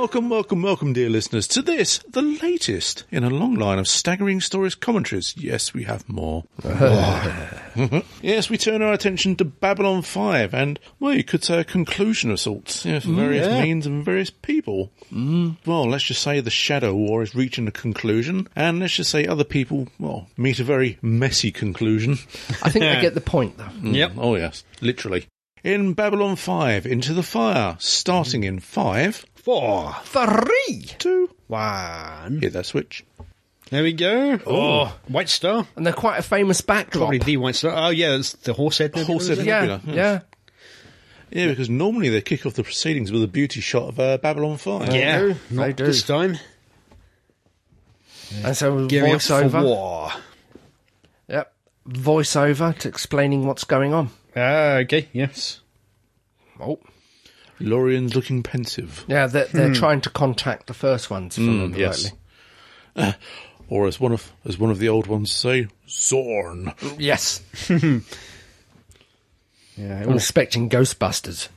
Welcome, dear listeners, to this, the latest in a long line of staggering stories commentaries. Yes, we have more. Yes, we turn our attention to Babylon 5 and, well, you could say a conclusion of sorts, for various means and various people. Well, let's just say the Shadow War is reaching a conclusion, and let's just say other people, well, meet a very messy conclusion. I think they get the point, though. Yep. Oh, yes, literally. In Babylon 5, Into the Fire, starting in 5... 4, 3, 2, 1. Hit that switch. There we go. Oh. White Star. and they're quite a famous backdrop. Probably the White Star. Oh, yeah, it's the Horsehead Nebula. Horsehead is it? Nebula. Yeah, Yes. yeah. Yeah, because normally they kick off the proceedings with a beauty shot of Babylon 5. Yeah, do. not They do. this time. And so Gearing up for voiceover. war. Yep. Voiceover to explaining what's going on. Okay, yes. Oh. Lorian's looking pensive. Yeah, they're trying to contact the first ones, if I remember yes. rightly. Or as one of the old ones say, Zorn. Yes. Yeah, I'm expecting Ghostbusters.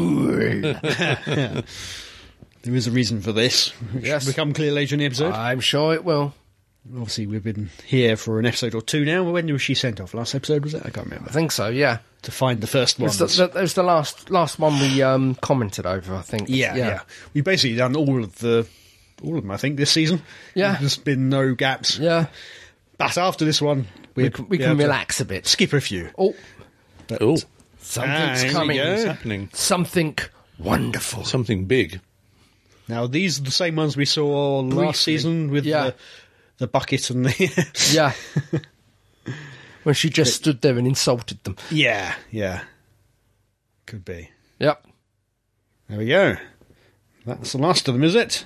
Zool. there is a reason for this, which Yes. will become clear later in the episode. I'm sure it will. Obviously, we've been here for an episode or two now. When was she sent off? Last episode, was it? I can't I remember. think so, yeah. To find the first one. It was the last one we commented over, I think. Yeah. We've basically done all of them, I think, this season. Yeah. There's been no gaps. Yeah. But after this one, We can relax a bit. skip a few. Oh, Oh, something's here we coming. go. what's happening? Something wonderful. Something big. Now, these are the same ones we saw last Briefly. season with Yeah. the bucket and the... Yeah. When she just stood there and insulted them. yeah. Could be. Yep. There we go. That's the last of them, is it?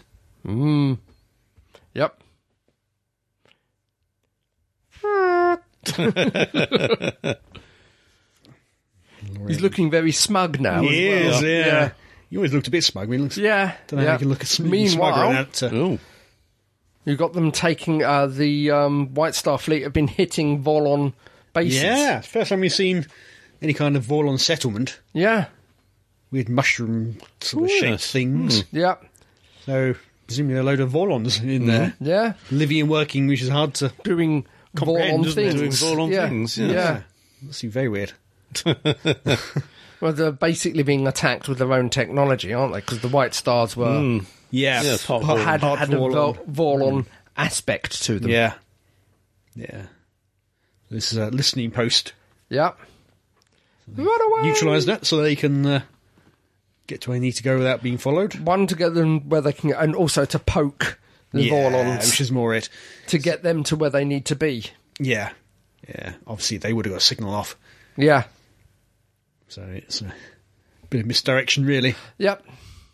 Yep. He's looking very smug now. He as is, well. yeah. He always looked a bit smug. I mean, Yeah. don't know how you can look at smugger Meanwhile, and that. Oh, you got them taking the White Star Fleet have been hitting Volon bases. Yeah, it's the first time we've seen any kind of Vorlon settlement. Yeah. Weird mushroom sort of Oh, shaped yes. things. Yep. So, presumably a load of Vorlons in there. Yeah. Living and working, which is hard to... Doing Comprehend, Volon isn't it? things. Doing Vorlon yeah. things, yeah. Yeah. Must be very weird. Well, they're basically being attacked with their own technology, aren't they? Because the White Stars were Yeah. Yeah, part Part- Vorlon. had part a Vorlon. Volon aspect to them. Yeah. Yeah. This is a listening post. Yep. Run away! Neutralise that so they can get to where they need to go without being followed. One together and where they can, and also to poke the Vorlons which is more it. to get them to where they need to be. Yeah. Yeah. Obviously, they would have got a signal off. Yeah. So it's a bit of misdirection, really. Yep.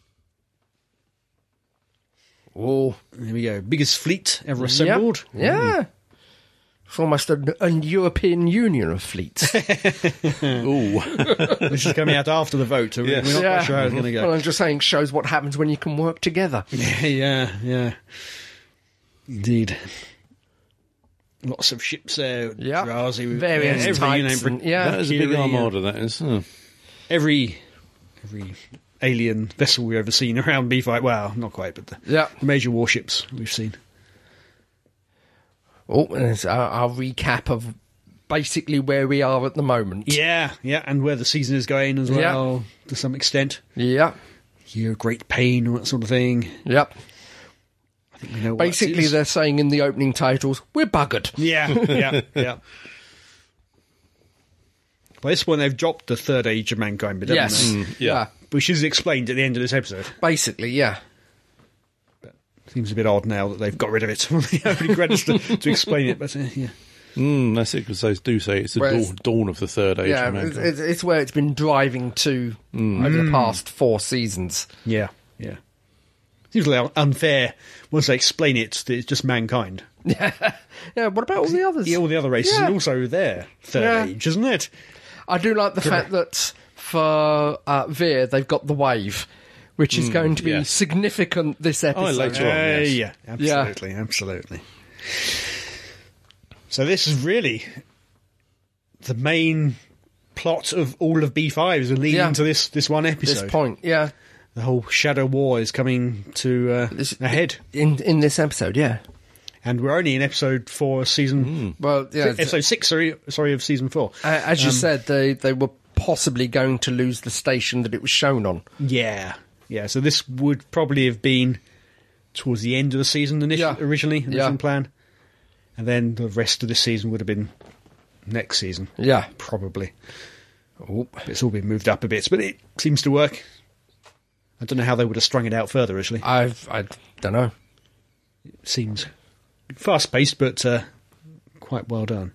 Oh. There we go. Biggest fleet ever assembled. Yep. Yeah. It's almost a European Union of fleets. ooh. This is coming out after the vote, so Yes. we're not quite sure how it's going to go. Well, I'm just saying, shows what happens when you can work together. Yeah. Indeed. Lots of ships there. Yeah. Drazi, Various types. And, yeah. That is a big Kiri, armada, that is. Huh. Every alien vessel we've ever seen around B5. Well, not quite, but the major warships we've seen. Oh, and it's our recap of basically where we are at the moment. Yeah, and where the season is going as well, to some extent. Yeah. Your great pain, all that sort of thing. Yep. I think we know what Basically, that is. they're saying in the opening titles, we're buggered. Yeah. By this point, they've dropped the third age of mankind, but haven't Yes. they? Yeah. Which is explained at the end of this episode. Basically, yeah. Seems a bit odd now that they've got rid of it from the opening credits to explain it, but yeah. That's it, because they do say it's the Whereas- dawn of the third age. Yeah, of mankind. it's where it's been driving to over the past 4 seasons. Yeah. Seems a little unfair once they explain it that it's just mankind. Yeah, what about all the others? Yeah, all the other races Yeah. are also their third Yeah. age, isn't it? I do like the fact that for Veer, they've got the wave, which is going to be yes. significant this episode. later on. Yes. Yeah, absolutely. So this is really the main plot of all of B5 is leading to this one episode. This point, yeah. the whole Shadow War is coming to a head in this episode. Yeah, and we're only in episode 4 of season. Well, yeah, episode 6. Sorry, of season 4. As you said, they were possibly going to lose the station that it was shown on. Yeah. So this would probably have been towards the end of the season originally, the original plan, and then the rest of the season would have been next season. Yeah, probably. It's all been moved up a bit, but it seems to work. I don't know how they would have strung it out further, actually. I don't know. It seems fast-paced, but quite well done.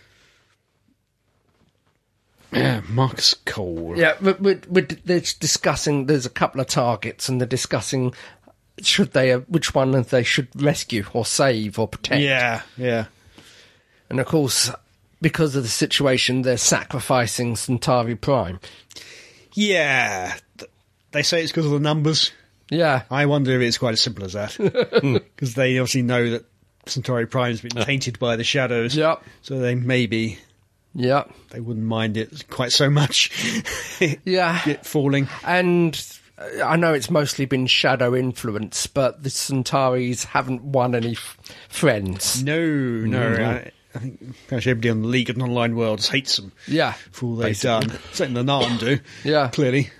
Yeah, Marcus Cole. Yeah, but they're discussing, there's a couple of targets, and they're discussing which one they should rescue or save or protect. Yeah. And of course, because of the situation, they're sacrificing Centauri Prime. Yeah. They say it's because of the numbers. Yeah. I wonder if it's quite as simple as that. Because they obviously know that Centauri Prime's been tainted by the shadows. Yep. So they maybe... Yeah. They wouldn't mind it quite so much. It falling. And I know it's mostly been shadow influence, but the Centauris haven't won any friends. No. I think actually everybody on the League and Online Worlds hates them. Yeah. For all they've done. Certainly the Narn do. Yeah. Clearly.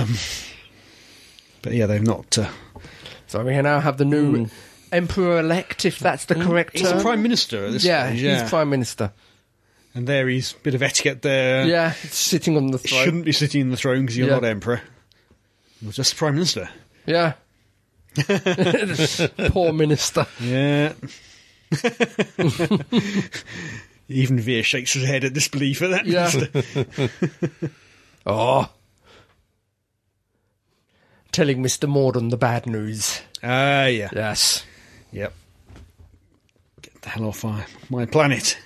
But yeah, they've not... So we now have the new Emperor-elect, if that's the correct term. He's Prime Minister at this stage. Yeah, he's Prime Minister. And there he's a bit of etiquette there. Yeah, sitting on the throne. Shouldn't be sitting in the throne because you're not Emperor. You're just Prime Minister. Yeah. Poor Minister. Yeah. Even Veer shakes his head at disbelief at that Minister. Telling Mr. Morden the bad news. Yeah. Yes. Yep. Get the hell off my planet.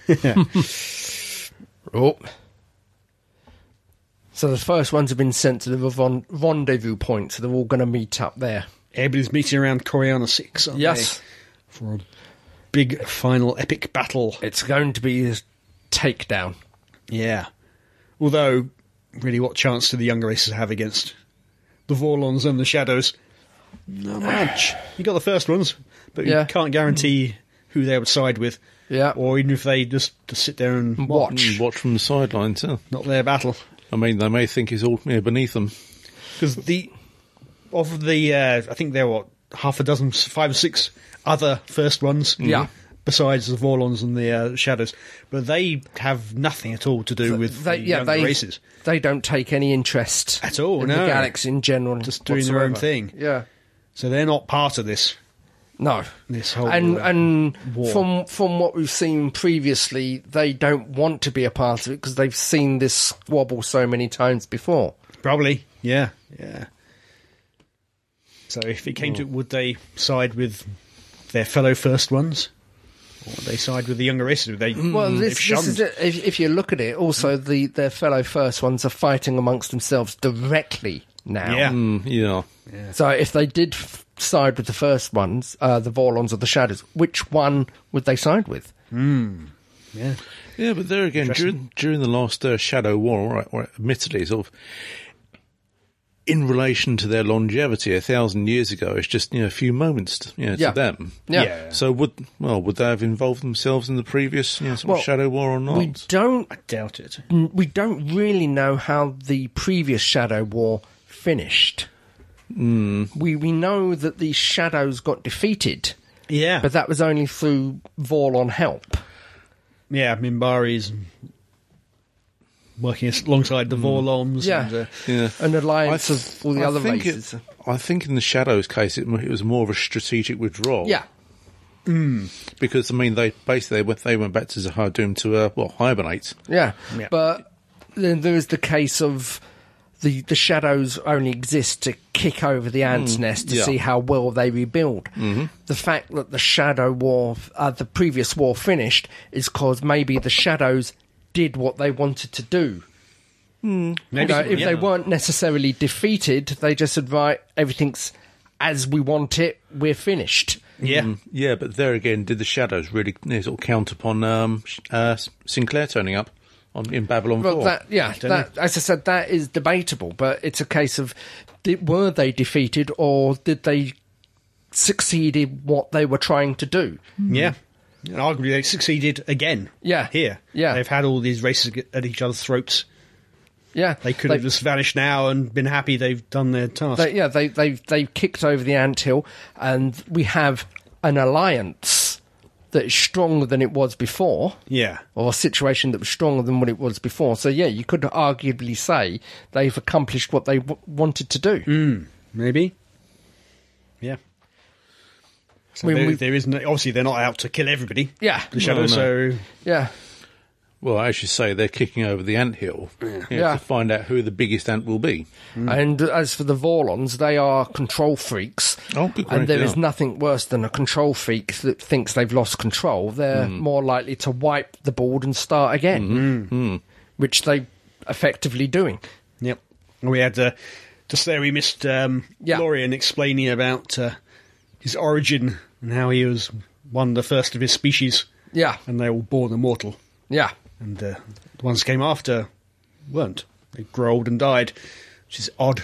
So the first ones have been sent to the rendezvous point, so they're all going to meet up there. Everybody's meeting around Coriana 6, aren't they? For a big final epic battle. It's going to be a takedown. Yeah. Although, really, what chance do the younger races have against the Vorlons and the Shadows? Not much. You got the first ones, but you can't guarantee who they would side with. Yeah. Or even if they just sit there and watch from the sidelines. Yeah. Not their battle. I mean, they may think it's all beneath them. Because I think there were 5 or 6 other first ones. Yeah. Besides the Vorlons and the Shadows. But they have nothing at all to do with the younger races. They don't take any interest at all, in the galaxy in general. Just doing their own thing. Yeah. So they're not part of this. No. This whole and war. From what we've seen previously, they don't want to be a part of it because they've seen this squabble so many times before. Probably, yeah. So if it came to it, would they side with their fellow first ones? Or would they side with the younger races? This is it. If you look at it, also their fellow first ones are fighting amongst themselves directly now. Yeah. So if they did side with the first ones, the Vorlons or the Shadows, which one would they side with? Yeah. Yeah, but there again, during the last Shadow War, admittedly, sort of, in relation to their longevity, 1,000 years ago, it's just a few moments to them. Yeah. So would they have involved themselves in the preous sort of Shadow War or not? I doubt it. We don't really know how the previous Shadow War finished. We know that the Shadows got defeated. Yeah. But that was only through Vorlon help. Yeah, Minbari's working alongside the Vorlons. And an alliance of all the other races. I think in the Shadows case, it was more of a strategic withdrawal. Yeah. Because, I mean, they went back to Zahar Doom to, hibernate. Yeah. But then there is the case of the Shadows only exist to kick over the ants' nest to see how well they rebuild. Mm-hmm. The fact that the Shadow War, the previous war finished, is because maybe the Shadows did what they wanted to do. If they weren't necessarily defeated, they just said, right, everything's as we want it, we're finished. Yeah. Yeah, but there again, did the Shadows really sort of count upon Sinclair turning up? in Babylon 4. As I said, that is debatable, but it's a case of were they defeated or did they succeed in what they were trying to do? Yeah. And arguably they succeeded again. Yeah. Here. Yeah. They've had all these races at each other's throats. Yeah. They could have just vanished now and been happy they've done their task. They've kicked over the anthill, and we have an alliance that is stronger than it was before. Yeah. Or a situation that was stronger than what it was before. So, yeah, you could arguably say they've accomplished what they wanted to do. Maybe. Yeah. So there isn't... Obviously, they're not out to kill everybody. Yeah. The Shadow, so... Yeah. Well, as you say, they're kicking over the anthill to find out who the biggest ant will be. And as for the Vorlons, they are control freaks. Oh, good. And there is nothing worse than a control freak that thinks they've lost control. They're more likely to wipe the board and start again, which they effectively doing. Yep. We had just there. We missed Lorien explaining about his origin and how he was one of the first of his species. Yeah, and they were born immortal. Yeah. And the ones who came after weren't. They grew old and died, which is odd.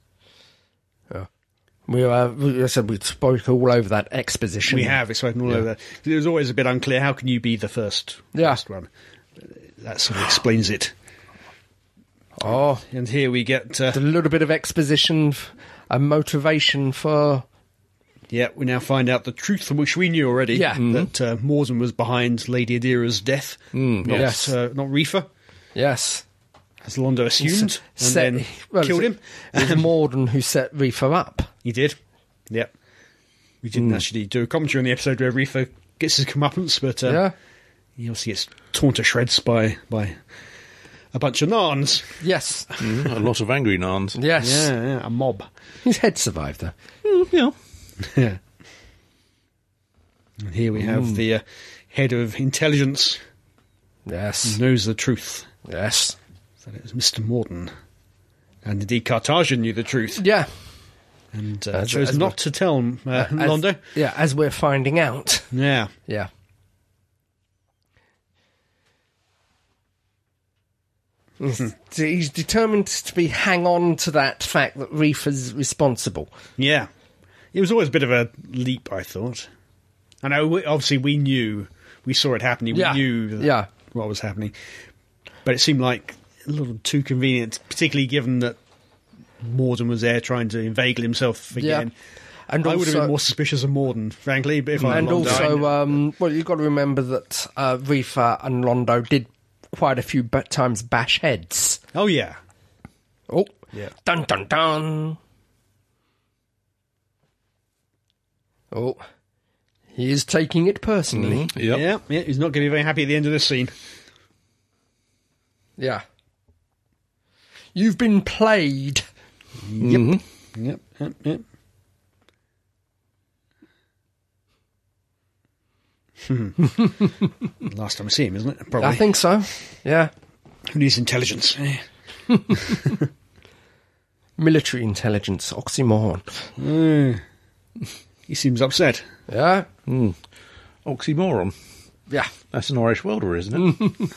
Yeah. We spoke all over that exposition. We have. We've spoken all over that. It was always a bit unclear. How can you be the first one? That sort of explains it. Oh. And here we get... a little bit of exposition and motivation for... Yeah, we now find out the truth, which we knew already. Yeah. That Morden was behind Lady Adira's death. Not Reefer. Yes. As Londo assumed. Then killed him. It was Morden who set Reefer up. He did. Yep. We didn't actually do a commentary on the episode where Reefer gets his comeuppance, but he obviously gets torn to shreds by a bunch of Narns. Yes. A lot of angry Narns. Yes. Yeah, a mob. His head survived, though. Yeah. Yeah. And here we have the head of intelligence. Yes. Who knows the truth. Yes. So it was Mr. Morden. And indeed Cartagian knew the truth. Yeah. And chose not to tell Londo. As we're finding out. Yeah. Yeah. He's determined to hang on to that fact that Reefer's responsible. Yeah. It was always a bit of a leap, I thought. I know, obviously, we knew. We saw it happening. We knew what was happening. But it seemed like a little too convenient, particularly given that Morden was there trying to inveigle himself again. Yeah. And I would have been more suspicious of Morden, frankly. But you've got to remember that Reefer and Londo did quite a few times bash heads. Oh, yeah. Oh. Yeah. Dun, dun, dun. Oh, he is taking it personally. Yeah, he's not going to be very happy at the end of this scene. Yeah. You've been played. Yep. Yep. Last time I see him, isn't it? Probably. I think so. Yeah. Who needs intelligence? Military intelligence, oxymoron. He seems upset. Yeah. Oxymoron. Yeah. That's an Irish welder, isn't it?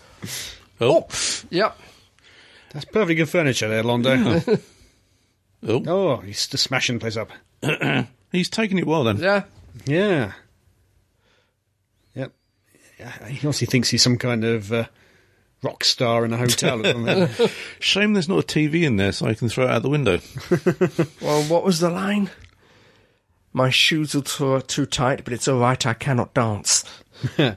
Yep. That's perfectly good furniture there, Londo. Yeah. Oh, he's just smashing the place up. He's taking it well, then. Yeah. Yeah. Yep. He obviously thinks he's some kind of rock star in a hotel or something. Shame there's not a TV in there so I can throw it out the window. Well, what was the line? My shoes are too tight, but it's all right, I cannot dance. I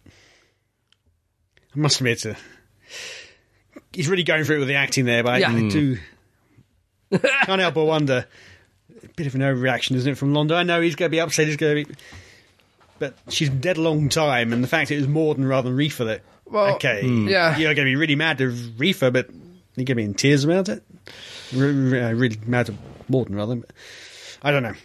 must admit, he's really going for it with the acting there, but I do... can't help but wonder, a bit of an overreaction, isn't it, from Londo? I know he's going to be upset, but she's dead a long time, and the fact it was Morden rather than Reefer that... Well, okay, you're going to be really mad at Reefer, but you're going to be in tears about it? Really mad at Morden, rather. But I don't know.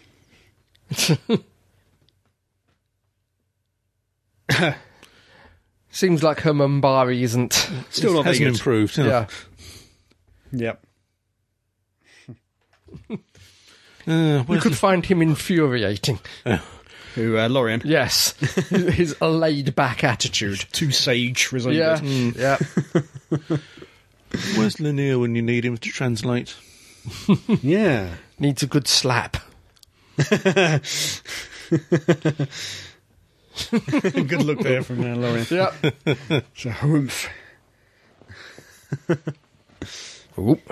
Seems like her Mumbari isn't still not hasn't improved. Yeah. Yep. You could find him infuriating. Who, Lorien. Yes. His laid-back attitude. Too sage for his own Yeah. good. Yeah. Where's Lanier when you need him to translate? Yeah. Needs a good slap. Good look there from Lorien. Yeah. So, humph. Oop.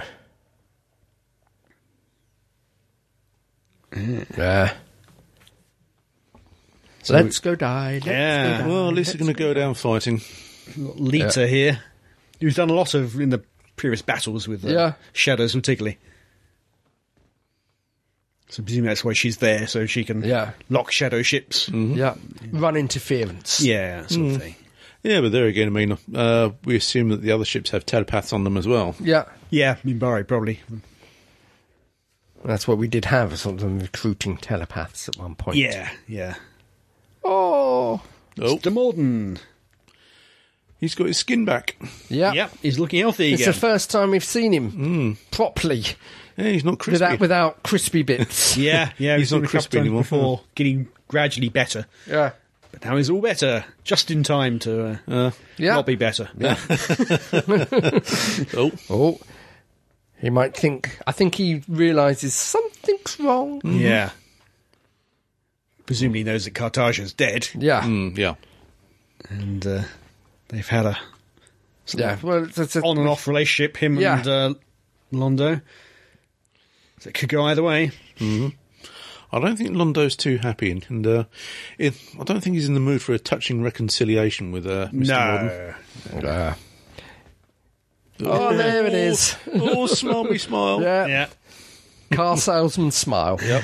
Yeah. So Let's go die. Let's Yeah. go die. Well, at least they're going to go down fighting. Lita here, who's done a lot of in the previous battles with shadows, particularly. So presumably that's why she's there, so she can lock shadow ships. Yeah. Run interference. Yeah, sort of thing. Yeah, but there again, I mean, we assume that the other ships have telepaths on them as well. Yeah. Yeah, Minbari probably. That's what we did have, sort of recruiting telepaths at one point. Yeah, yeah. Oh. Oh, Demorden. he's got his skin back. Yeah. Yep, he's looking healthy It's again. the first time we've seen him properly, Yeah, he's not crispy. without crispy bits. Yeah, He's we've seen not a couple crispy times anymore. before, getting gradually better. Yeah. But now he's all better, just in time to Yeah. not be better. Oh, Oh. He might think... I think he realises something's wrong. Yeah. Presumably knows that Cartagia's dead, Yeah. yeah. and they've had a Yeah. Well, it's on and off relationship, him Yeah. and Londo. So it could go either way. I don't think Londo's too happy, and I don't think he's in the mood for a touching reconciliation with Mr. Morden. Oh, there it is. Oh, smarmy smile. Yeah. Yeah. Car salesman smile. Yep.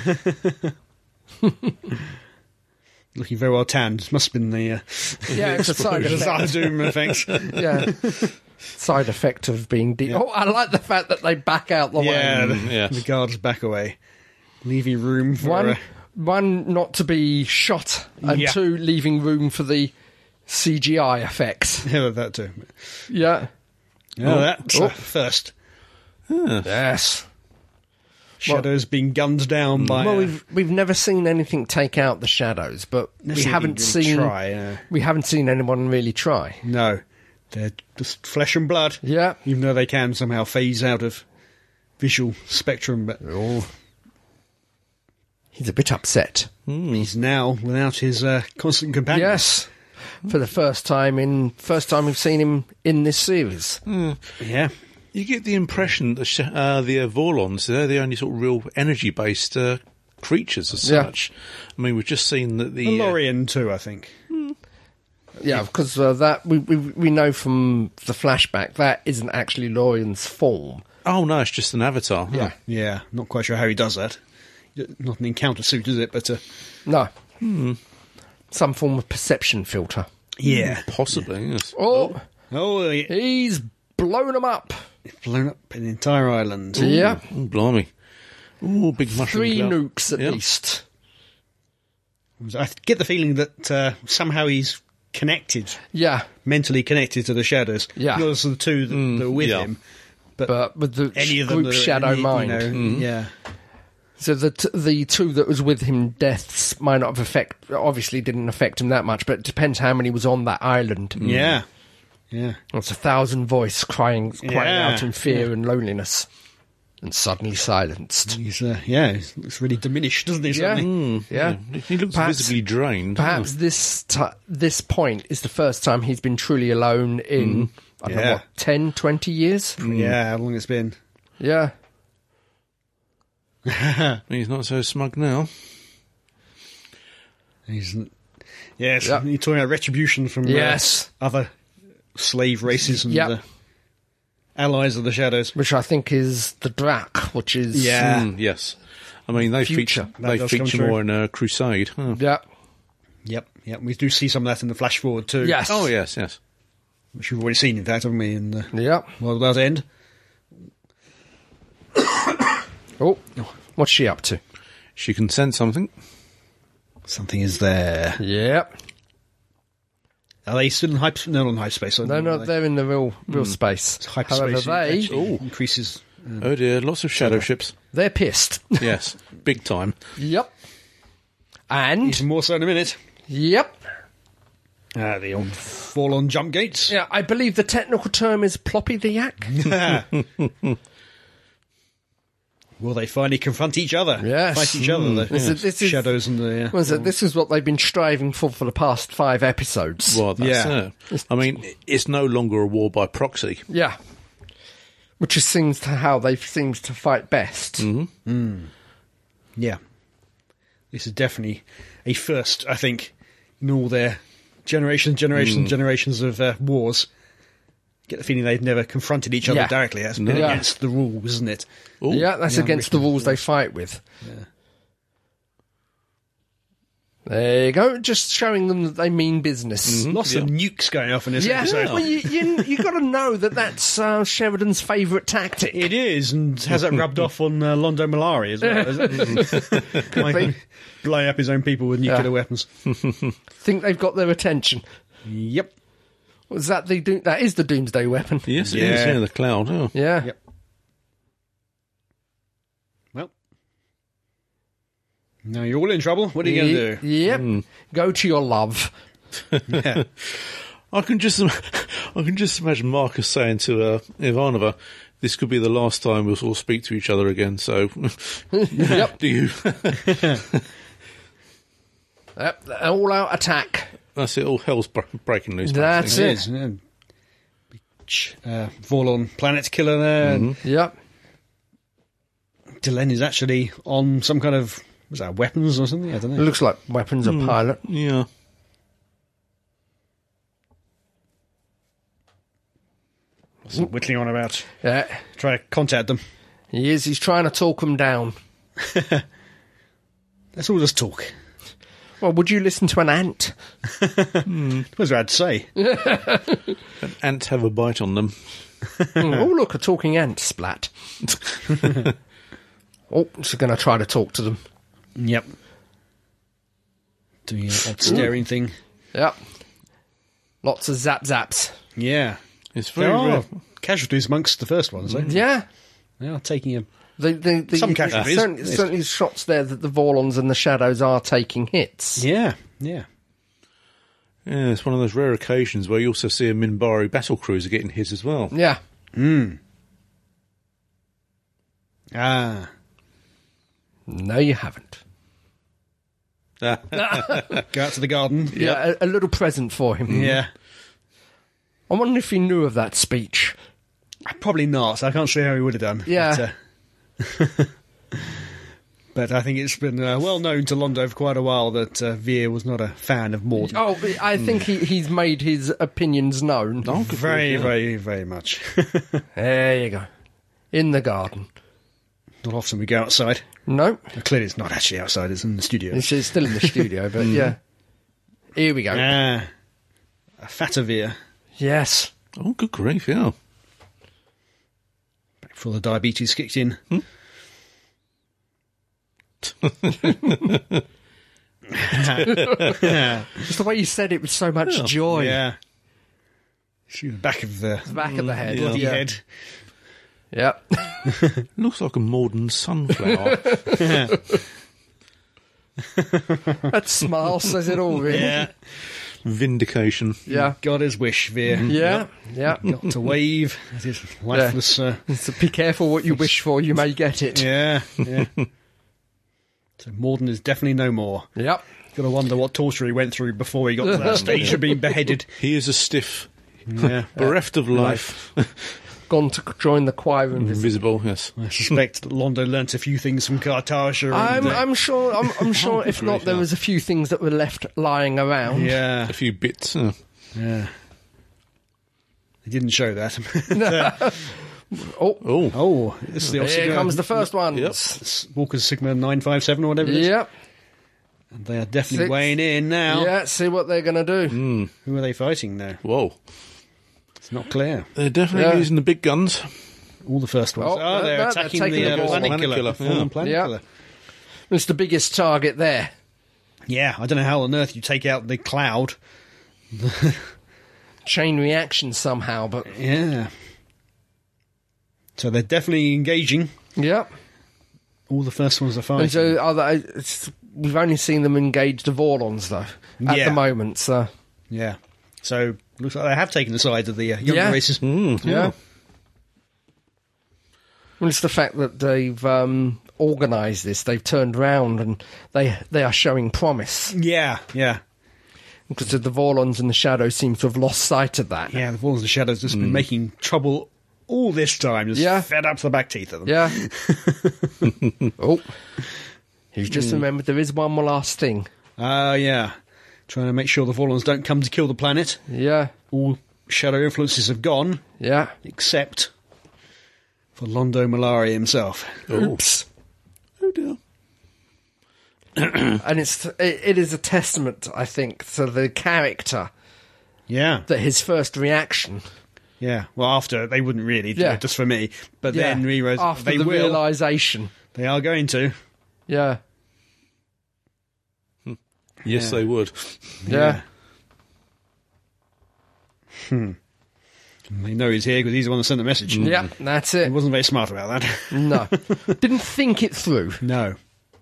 Looking very well tanned. Must have been the Yeah, it's a side effect. Zardum effects. Yeah. Side effect of being deep. Oh, I like the fact that they back out the Yeah, way. yes. the guards back away, leaving room for One, not to be shot, and Yeah. two, leaving room for the CGI effects. yeah, that too. Yeah. Yeah, that's Oh. first. Yes. Shadows being gunned down by. Well, we've never seen anything take out the shadows, but we haven't seen we haven't seen anyone really try. No, they're just flesh and blood. Yeah. Even though they can somehow phase out of visual spectrum, but He's a bit upset. he's now without his constant companion. Yes. For the first time we've seen him in this series. Yeah. You get the impression that the Vorlons, they're the only sort of real energy-based creatures as Yeah. such. I mean, we've just seen that the... Lorien too, I think. Yeah, because that we know from the flashback that isn't actually Lorien's form. oh, no, it's just an avatar. huh? Yeah. Yeah, not quite sure how he does that. Not an encounter suit, is it? But No. Some form of perception filter. yeah. Possibly, yes. Oh, Oh, he's blown them up. blown up an entire island. Yeah. Oh, blimey. Oh, big mushroom 3 cloud. nukes at Yep. least. I get the feeling that somehow he's connected, Yeah. mentally connected to the shadows. Yeah. Not as the two that are with yeah. him, But with the any of them group that are shadow any, mind. Yeah. So the two that was with him, deaths might not have obviously didn't affect him that much, but it depends how many was on that island. Yeah. Yeah. It's 1,000 voice crying Yeah. out in fear and loneliness, and suddenly silenced. He's looks really diminished, doesn't he? Yeah, Suddenly? yeah. He looks visibly drained. Perhaps this point is the first time he's been truly alone in I don't know Yeah. what 10, 20 years. Yeah, how long it's been. Yeah, He's not so smug now. Yes, Yep. you're talking about retribution from Yes. other slave races and Yep. allies of the shadows. which I think is the Drak, which is Yeah. Yes. I mean, they Future. feature, That they does come feature true. more in Crusade. Huh. yeah, Yep. We do see some of that in the flash forward too. yes, Oh, yes, yes. Which we've already seen, in fact, haven't we? In the yeah. World Without End. Oh, what's she up to? She can sense something. Something is there. Yeah, Are they still in hype? No, not in hyperspace. no, they're in the real space. It's hyperspace. However, they actually increases. Oh, dear. Lots of shadow ships. they're pissed. Yes. Big time. Yep. And? Even more so in a minute. Yep. The old Vorlon jump gates. Yeah, I believe the technical term is Ploppy the Yak. Will they finally confront each other? Yes. Fight each other. The shadows and the... This is what they've been striving for the past 5 episodes. Well, that's it. I mean, it's no longer a war by proxy. Yeah. Which seems to how they seem to fight best. Mm-hmm. Mm. Yeah. This is definitely a first, I think, in all their generations of wars. Get the feeling they've never confronted each other directly. That's been against the rules, isn't it? Ooh. Yeah, that's against the rules they fight with. Yeah. There you go, just showing them that they mean business. Mm-hmm. Lots of nukes going off in this episode. Well, you got to know that's Sheridan's favourite tactic. It is, and has that rubbed off on Londo Mollari as well? Could be. Blowing up his own people with nuclear weapons. Think they've got their attention. Yep. Was that that is the Doomsday weapon? Yes, it is. Yeah, the cloud. Oh. Yeah. Yep. Well, now you're all in trouble. What are you going to do? Yep. Go to your love. Yeah. I can just imagine Marcus saying to Ivanova, "This could be the last time we'll all speak to each other again." So, yep. Do you? Yep. All-out attack. That's it. All hell's breaking loose. That's it. Vorlon planet killer there. Mm-hmm. Yep. Delenn is actually on some kind of weapons or something. I don't know. It looks like weapons of pilot. Yeah. What's he whittling on about? Yeah. Try to contact them. He is. He's trying to talk them down. Let's all just talk. Well, would you listen to an ant? Depends what I'd say. Ants have a bite on them. Oh, look, a talking ant splat. She's going to try to talk to them. Yep. Doing an odd staring thing. Yep. Lots of zaps. Yeah. It's very rare. Casualties amongst the first ones, eh? Yeah. They are taking a... Some casualties. Certainly shots there that the Vorlons and the Shadows are taking hits. Yeah. Yeah, it's one of those rare occasions where you also see a Minbari battlecruiser getting hit as well. Yeah. Ah. No, you haven't. Go out to the garden. Yeah, a little present for him. Yeah. I wonder if he knew of that speech. Probably not. I can't see how he would have done. Yeah. But I think it's been well known to Londo for quite a while that Veer was not a fan of Morden. Oh, I think he's made his opinions known. Oh, very, very, very much. There you go. In the garden. Not often we go outside. No. Clearly it's not actually outside, it's in the studio. It's still in the studio, but yeah. Here we go. A fatter Veer. Yes. Oh, good grief, yeah. Back before the diabetes kicked in. Just the way you said it with so much joy. Yeah. Back of the head. Bloody head. Yep. Looks like a modern sunflower. That smile says it all, really. Yeah. Vindication. Yeah. Got his wish, Veer. Yeah. Yeah. Got to wave at his lifeless... So be careful what you wish for, you may get it. Yeah. So Morden is definitely no more. Yep. Got to wonder what torture he went through before he got to that stage of being beheaded. He is a stiff. Yeah. Bereft of life. Gone to join the choir of Invisible, yes. I suspect that Londo learnt a few things from Kartasha. I'm sure. I'm sure. If not, there was a few things that were left lying around. Yeah, a few bits. Yeah, they didn't show that. Oh! This is the Here comes the first one. Yep. Walker's Sigma 957 or whatever it is. Yep. And they are definitely weighing in now. Yeah. See what they're going to do. Who are they fighting now? Whoa. It's not clear. They're definitely using the big guns. All the first ones. They're attacking the Planet Killer. Planet Killer. It's the biggest target there. Yeah, I don't know how on earth you take out the cloud. Chain reaction somehow, but... Yeah. So they're definitely engaging. Yep. All the first ones are fighting. So we've only seen them engage the Vorlons, though, at the moment, so... Yeah. So, looks like they have taken the side of the younger races. Yeah. Well, it's the fact that they've organised this, they've turned around, and they are showing promise. Yeah. Because the Vorlons and the Shadows seem to have lost sight of that. Yeah, the Vorlons and the Shadows just been making trouble all this time, just fed up to the back teeth of them. Yeah. Oh. He's just remembered there is one more last thing. Yeah. Trying to make sure the Vorlons don't come to kill the planet. Yeah. All shadow influences have gone. Yeah. Except for Londo Mollari himself. Oops. Oh dear. And it is a testament, I think, to the character. Yeah. That his first reaction... Yeah, well, after, they wouldn't really do it, just for me. But then Rero's, after they the will. realisation. They are going to. Yeah. Yes, they would. Yeah. They know he's here because he's the one that sent the message. Yeah, that's it. He wasn't very smart about that. No. Didn't think it through. No.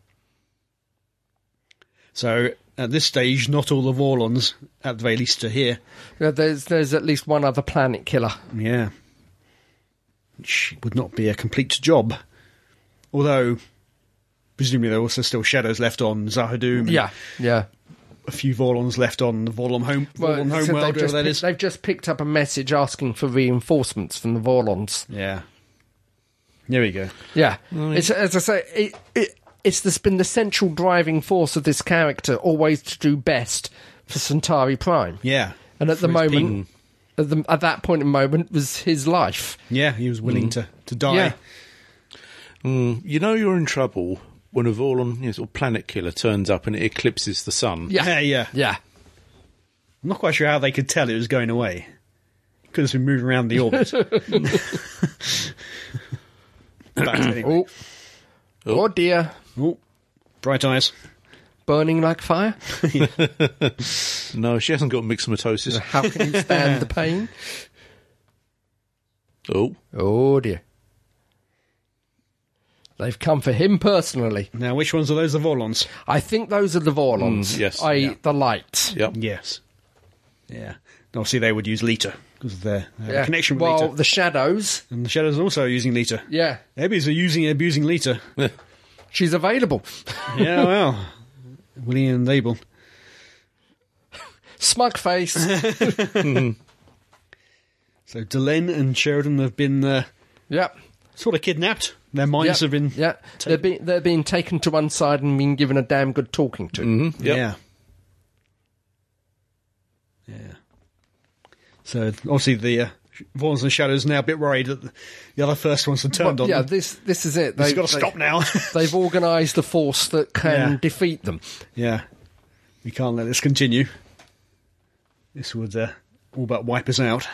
So, at this stage, not all the Vorlons, at the very least, are here. Yeah, there's at least one other planet killer. Yeah. Which would not be a complete job. Although, presumably there are also still shadows left on Zahadum. Yeah. A few Vorlons left on the Vorlon homeworld, wherever that is. They've just picked up a message asking for reinforcements from the Vorlons. Yeah. There we go. Yeah. It's, as I say, it's been the central driving force of this character, always to do best for Centauri Prime. Yeah. And at the moment, at that point in moment, was his life. Yeah, he was willing to die. Yeah. You know you're in trouble when a Vorlon, sort of planet killer, turns up and it eclipses the sun. Yeah. Yeah. I'm not quite sure how they could tell it was going away. It could have been moving around the orbit. But anyway. Oh dear. Oh, bright eyes. Burning like fire? No, she hasn't got myxomatosis. How can you stand the pain? Oh dear. They've come for him personally. Now, which ones are those, the Vorlons? I think those are the Vorlons. Yes. The light. Yep. Yes. Yeah. Obviously, they would use Lita because of their connection with Well, Lita. the Shadows. And the Shadows are also using Lita. Yeah. Ebbies are using and abusing Lita. She's available. Yeah, well. Willing and able. Smug face. So Delenn and Sheridan have been sort of kidnapped. Their minds have been... Yeah, they're being taken to one side and being given a damn good talking to. Mm-hmm. Yep. Yeah. So, obviously, the Vorlons and Shadows are now a bit worried that the other first ones have turned on them. This is it. They've got to stop now. They've organised a force that can defeat them. Yeah. We can't let this continue. This would all but wipe us out.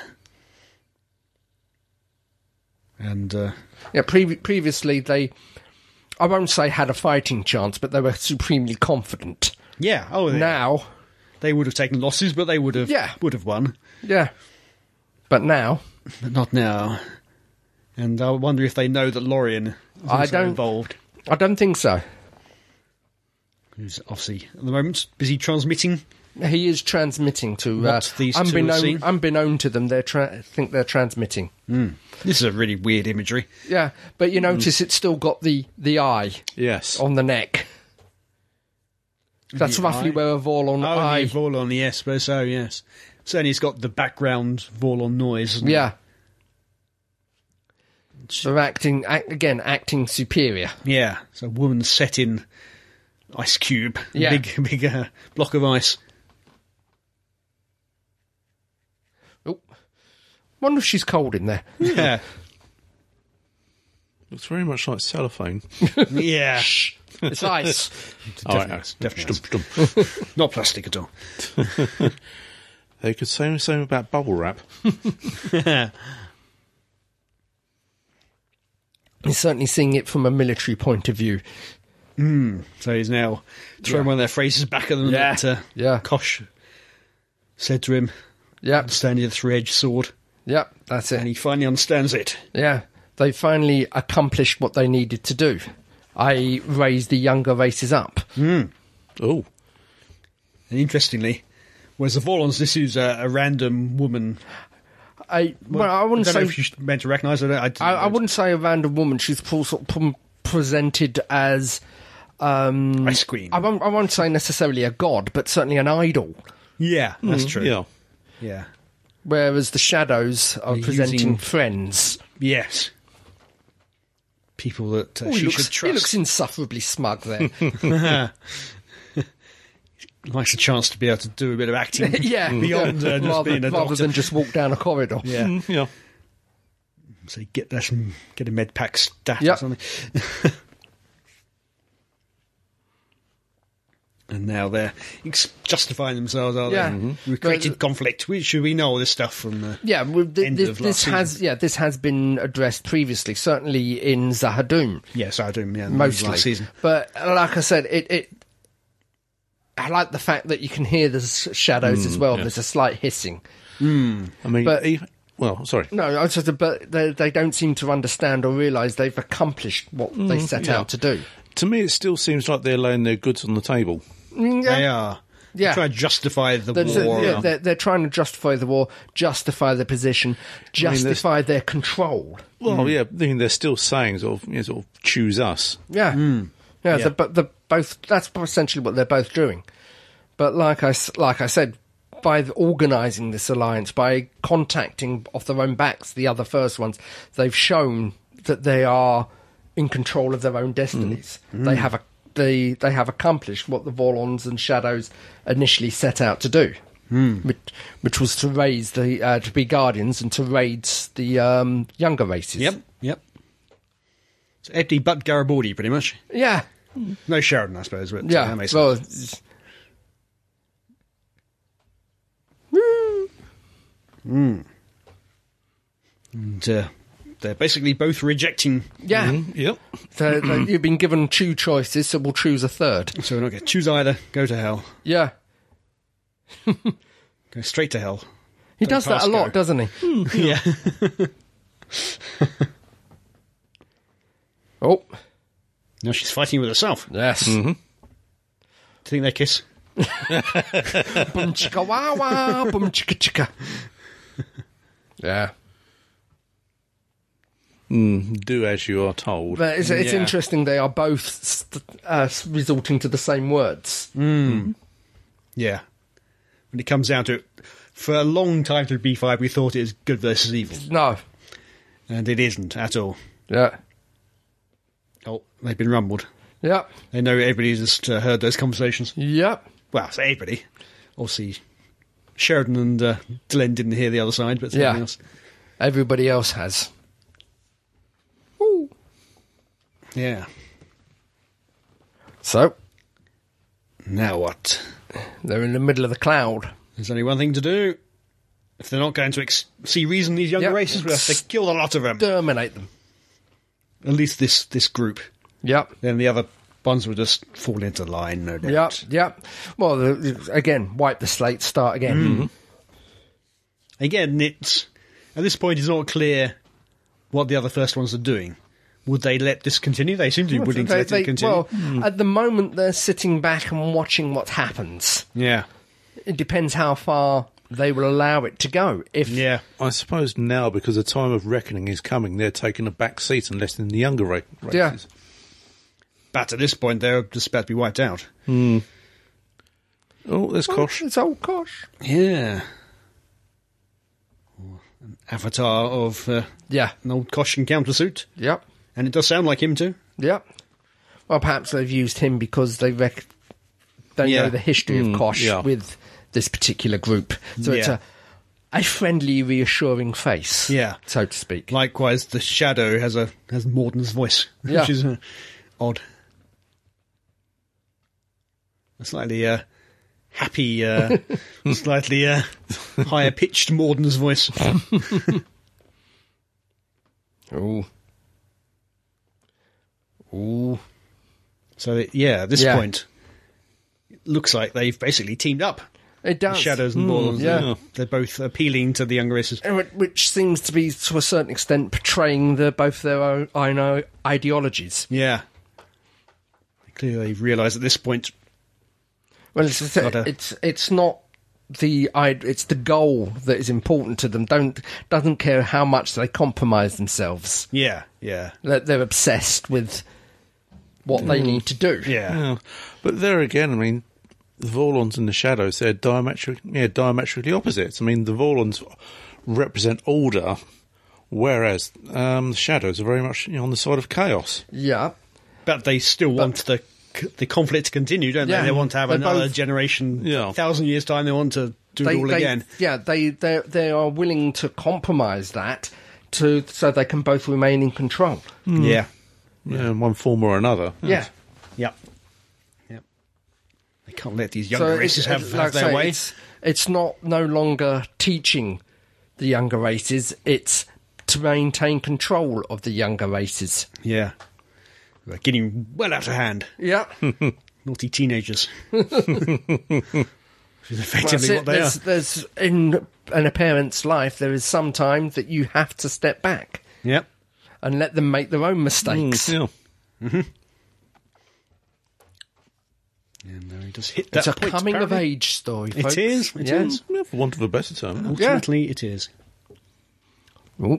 And... previously they, I won't say had a fighting chance, but they were supremely confident. Yeah. Oh, now they would have taken losses, but they would have won. Yeah. But now, but not now. And I wonder if they know that Lorien is also involved. I don't think so. Who's obviously at the moment busy transmitting. He is transmitting to what these two are seeing. Unbeknown to them, think they're transmitting. This is a really weird imagery. Yeah, but you notice it's still got the eye on the neck. That's roughly where a Vorlon eye... Oh, Vorlon, yes, but so, yes. Certainly it's got the background Vorlon noise. Yeah. They're acting superior. Yeah, so a woman set in ice cube. Yeah. Big block of ice. Oh. Wonder if she's cold in there. Yeah. Looks very much like cellophane. Yeah. It's ice. Definitely ice. Not plastic at all. They could say the same about bubble wrap. He's certainly seeing it from a military point of view. So he's now throwing one of their phrases back at them that Kosh said to him. Yeah. Understanding the three-edged sword. Yeah, that's it. And he finally understands it. Yeah. They finally accomplished what they needed to do. I raised the younger races up. Oh. And interestingly, whereas the Vorlons, this is a random woman. I wouldn't I don't say know if you're meant to recognise her. I wouldn't say a random woman. She's presented as Ice Queen. I won't say necessarily a god, but certainly an idol. Yeah, that's true. Yeah. Yeah. Whereas the Shadows are presenting friends. Yes. People that He she looks, should he trust. looks insufferably smug there. Likes a chance to be able to do a bit of acting Yeah, beyond just being a rather doctor. than just walk down a corridor. Yeah. Yeah. So you get a med pack stat Yep. or something. And now they're justifying themselves, are they? Yeah. We've created conflict. Should we know all this stuff from the Yeah, well, end of last this has been addressed previously, certainly in Zahadum, Yes, I do. Yeah, mostly. last season. But like I said, I like the fact that you can hear the shadows as well. yeah. There's a slight hissing. I mean, But- sorry. No, I said, but they don't seem to understand or realise they've accomplished what they set yeah. out to do. To me, it still seems like they're laying their goods on the table. They are. Yeah. They try to justify the That's war. it, yeah, they're trying to justify the war, justify their position, justify their control. Well, yeah, I mean, they're still saying sort of choose us. Yeah, Yeah. they're both. That's essentially what they're both doing. But like I said, by organising this alliance, by contacting off their own backs the other first ones, they've shown that they are in control of their own destinies. They have accomplished what the Vorlons and Shadows initially set out to do, which was to raise to be guardians and to raid the younger races. Yep. It's empty but Garibaldi, pretty much. Yeah. No Sheridan, I suppose. But, Yeah. that makes Well, sense. And they're basically both rejecting. yeah. Yep. So you've been given two choices, so we'll choose a third. So we're not going to choose either. Go to hell. Yeah. Go straight to hell. He Don't does that pass a lot, go. doesn't he? Yeah. Oh, Now she's fighting with herself. yes. Do you think they kiss? Boom chicka wah wah, boom chicka chicka. Yeah. Do as you are told. But it's Yeah. interesting, they are both resorting to the same words. Yeah. When it comes down to it, for a long time through B5, we thought it was good versus evil. No. And it isn't at all. Yeah. Oh, they've been rumbled. Yep. They know everybody's just heard those conversations. Yep. Well, it's everybody. Obviously, Sheridan and Glenn didn't hear the other side, but everything else. Everybody else has. Ooh. Yeah. So, Now what? they're in the middle of the cloud. There's only one thing to do. If they're not going to see reason in these younger Yep. races, we have to kill a lot of them. Terminate them. At least this group. Yep. Then the other ones will just fall into line, no doubt. Yep. Well, again, wipe the slate, start again. Again, it's at this point it's not clear what the other first ones are doing. Would they let this continue? They seem to be willing to let it continue. Well, at the moment, they're sitting back and watching what happens. Yeah. It depends how far they will allow it to go. If Yeah. I suppose now, because the time of reckoning is coming, they're taking a back seat and letting the younger races. Yeah. But at this point, they're just about to be wiped out. Oh, there's Kosh. It's old Kosh. Yeah. An avatar of Yeah. an old Kosh encounter suit. Yep. And it does sound like him too. Yep. Well, perhaps they've used him because they Yeah. know the history of Kosh yeah. with this particular group. So it's Yeah. a friendly, reassuring face, Yeah. so to speak. Likewise, the Shadow has Morden's voice, Yeah. which is odd. A slightly happy, slightly higher pitched Morden's voice. Ooh. Ooh. So at this Yeah. point, it looks like they've basically teamed up. It The does. Shadows and Mordens. yeah. They're both appealing to the younger races. Which seems to be, to a certain extent, portraying both their own ideologies. Yeah. Clearly, they've realised at this point Well, it's not it's the goal that is important to them. Doesn't care how much they compromise themselves. Yeah. They're obsessed with what they need to do. Yeah. But there again, I mean, the Vorlons and the Shadows, they're diametrically opposites. I mean, the Vorlons represent order, whereas the Shadows are very much on the side of chaos. Yeah. But they still want the conflict to continue, don't they? They want to have another generation, 1,000 years' time, they want to do it all again. Yeah, they are willing to compromise that so they can both remain in control. Yeah. Yeah, in one form or another. Yeah. Yep. They can't let these younger races have their way. It's no longer teaching the younger races, it's to maintain control of the younger races. Yeah. We're getting well out of hand. Yeah. Naughty teenagers. Which is effectively what they are. There's in a parent's life, there is some time that you have to step back. Yep. And let them make their own mistakes. Yeah. Mm-hmm. And he does hit that point. It's a coming-of-age story, folks. It is. It is. Yeah, for want of a better term. Ultimately, it is. Oh.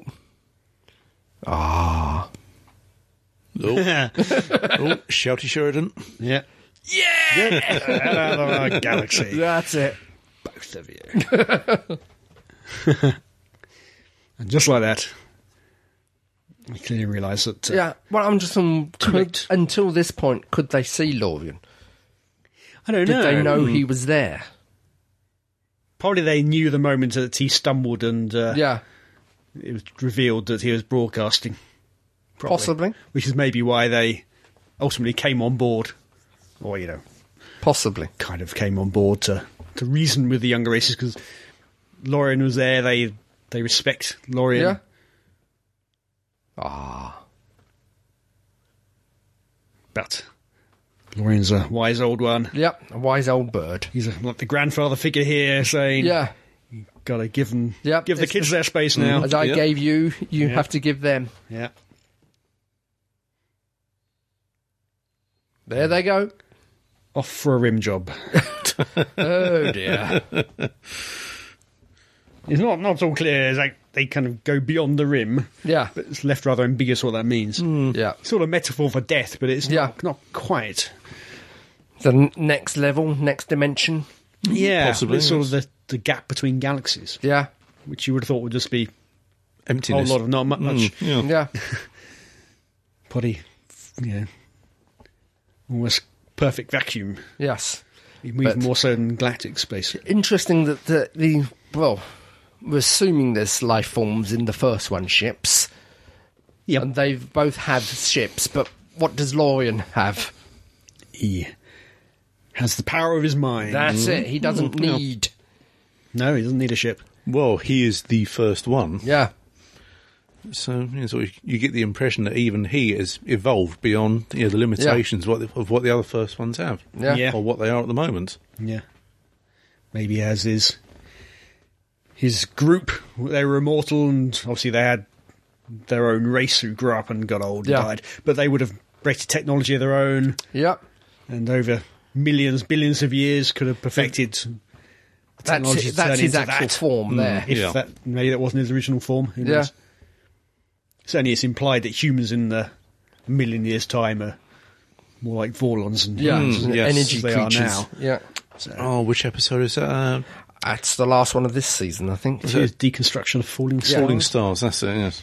Ah. Oh, Shouty Sheridan. Yeah. Yeah! Out of our galaxy. That's it. Both of you. And just like that, we clearly realise that... well, I'm just until this point, could they see Lorien? I don't know. Did they know he was there? Probably they knew the moment that he stumbled and it was revealed that he was broadcasting. Probably. Possibly. Which is maybe why they ultimately came on board. Or, possibly. Kind of came on board to reason with the younger races, because Lorien was there, they respect Lorien. Yeah. Ah. But Lorien's a wise old one. Yep, a wise old bird. He's like the grandfather figure here, saying, "Yeah, you got to give the kids their space now. As I gave you, you have to give them." Yeah. There they go. Off for a rim job. Oh dear. It's not all clear. It's like they kind of go beyond the rim. Yeah. But it's left rather ambiguous what that means. Yeah. It's sort of a metaphor for death, but it's not quite. The next level, next dimension. Yeah. Possibly. It's sort of the gap between galaxies. Yeah. Which you would have thought would just be emptiness. A whole lot of not much. Yeah. Potty. Yeah. Almost perfect vacuum. Yes. Even more so than galactic space. Interesting that we're assuming there's life forms in the first one ships. Yep. And they've both had ships, but what does Lorien have? He has the power of his mind. That's it. He doesn't need... No, he doesn't need a ship. Well, he is the first one. Yeah. So you get the impression that even he has evolved beyond the limitations of what the other first ones have. Yeah. Or what they are at the moment. Yeah. Maybe as his group, they were immortal, and obviously they had their own race who grew up and got old and died. But they would have created technology of their own. Yeah. And over millions, billions of years could have perfected technology. That's his actual form there. Maybe that wasn't his original form. Who knows? Certainly it's implied that humans in the million years' time are more like Vorlons and energy they creatures. are now. Yeah. So, which episode is that? That's the last one of this season, I think. It's deconstruction of falling stars. Falling stars, that's it, yes.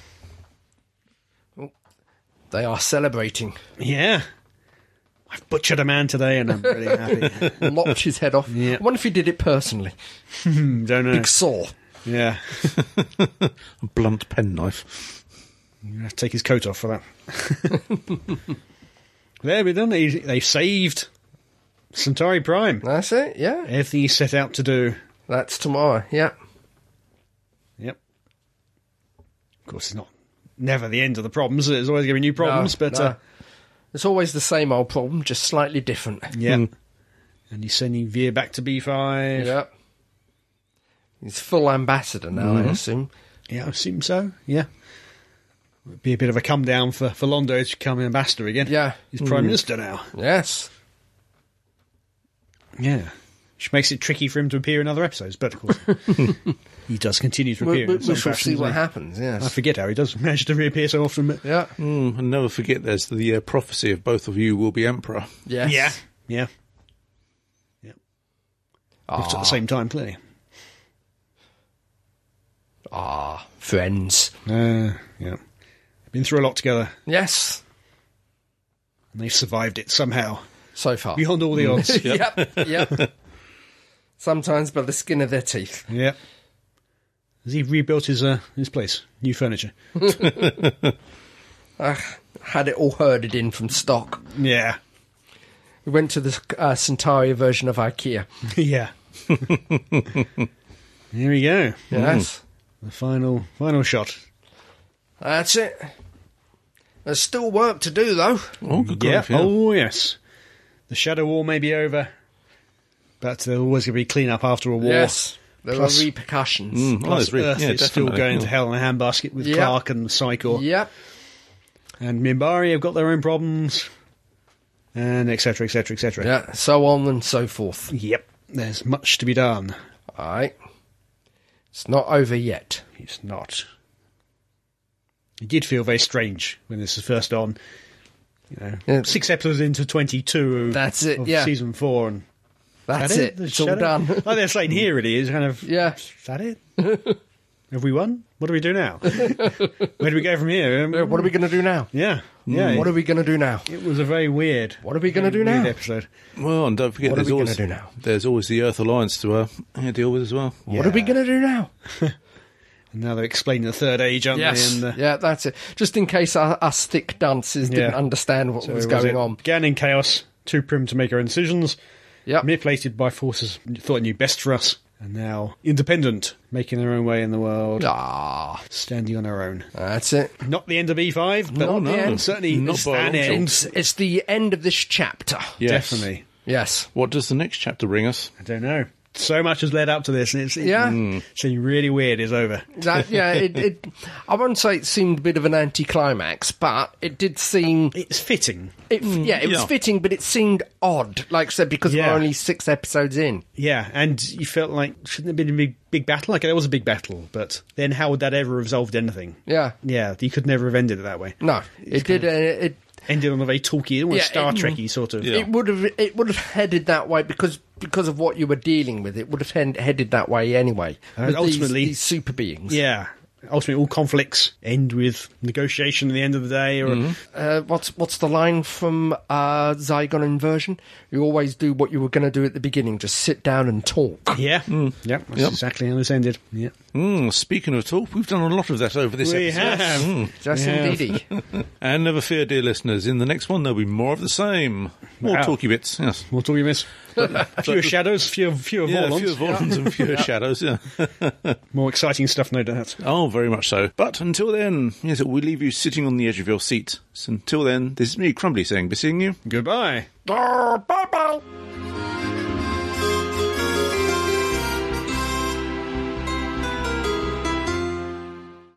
They are celebrating. Yeah. I've butchered a man today and I'm really happy. Lopped his head off. Yeah. I wonder if he did it personally. Don't know. Big saw. Yeah. A blunt penknife. You have to take his coat off for that. There we done. They've saved Centauri Prime. That's it, yeah. Everything he set out to do. That's tomorrow, yeah. Yep. Of course, it's never the end of the problems. There's always going to be new problems, but it's always the same old problem, just slightly different. Yeah. And he's sending Veer back to B5. Yeah. He's full ambassador now, I assume. Yeah, I assume so. Yeah. It'd be a bit of a come down for Londo to become ambassador again. Yeah. He's Prime Minister now. Yes. Yeah. which makes it tricky for him to appear in other episodes. But of course, he does continue to appear. We shall see what happens. Yes, I forget how he does manage to reappear so often. But yeah, and never forget, there's the prophecy of both of you will be emperor. yes. yeah. Both at the same time, clearly. Friends. Yeah. Been through a lot together, Yes, and they've survived it somehow, so far. beyond all the odds. Yep. Sometimes by the skin of their teeth. Yep. Has he rebuilt his place? New furniture? Had it all herded in from stock. Yeah. We went to the Centauri version of IKEA. Yeah. Here we go. Yes. The final shot. That's it. There's still work to do, though. Oh, good Yeah. grief, yeah. Oh, yes. The Shadow War may be over, but there's always going to be clean-up after a war. Yes. There Plus- are repercussions. Plus Earth is still definitely. going to hell in a handbasket with Yep. Clark and Psychor. Yep. And Minbari have got their own problems. And etc, etc, etc. Yeah, so on and so forth. Yep. There's much to be done. All right. It's not over yet. It's not. It did feel very strange when this was first on. Yeah. 6 episodes into 22 That's it, of yeah. season 4. And That's that it. The It's all Shadow? done. Like they're saying here it is, kind of, Yeah. is that it? Have we won? What do we do now? Where do we go from here? What are we going to do now? Yeah. Yeah. What are we going to do now? It was a very weird. What are we going to do weird now? episode. Well, and don't forget, What are there's we always gonna do now? there's always the Earth Alliance to deal with as well. What are we going to do now? And now they're explaining the Third Age, aren't Yes. they? And, Yeah, that's it. Just in case us thick dunces didn't Yeah. understand what was it going on. Began in chaos, too prim to make her own decisions, Yep. manipulated by forces thought knew best for us, and now independent, making their own way in the world, standing on her own. That's it. Not the end of E5, but No, no. certainly Not it's by a an long end. It's the end of this chapter. Yes. Definitely. Yes. What does the next chapter bring us? I don't know. So much has led up to this, and it's seemed really weird. It's over. It I wouldn't say it seemed a bit of an anticlimax, but it did seem. It's fitting. It was yeah. fitting, but it seemed odd. Like I said, because Yeah. we're only 6 episodes in. Yeah, and you felt like, shouldn't there have been a big battle? Like, there was a big battle, but then how would that ever have resolved anything? Yeah. Yeah, you could never have ended it that way. No, it did. It Ended on a very talky, almost Star Trek-y sort of. Yeah. it would have headed that way because of what you were dealing with. It would have headed that way anyway. With ultimately- these super beings. Yeah. Ultimately, all conflicts end with negotiation at the end of the day. Or What's the line from Zygon Inversion? You always do what you were going to do at the beginning. Just sit down and talk. Yeah. Yep, that's exactly how this ended. Yeah. Speaking of talk, we've done a lot of that over this We episode. have. Just indeedy. And never fear, dear listeners, in the next one there'll be more of the same. More Wow. talky bits, yes. What do we miss? Fewer shadows, fewer Yeah, Vorlons. fewer Vorlons and fewer shadows, yeah. More exciting stuff, no doubt. Oh, very much so. But until then, yes, we leave you sitting on the edge of your seat. So until then, this is me, Crumbly, saying, be seeing you. Goodbye. Bye-bye.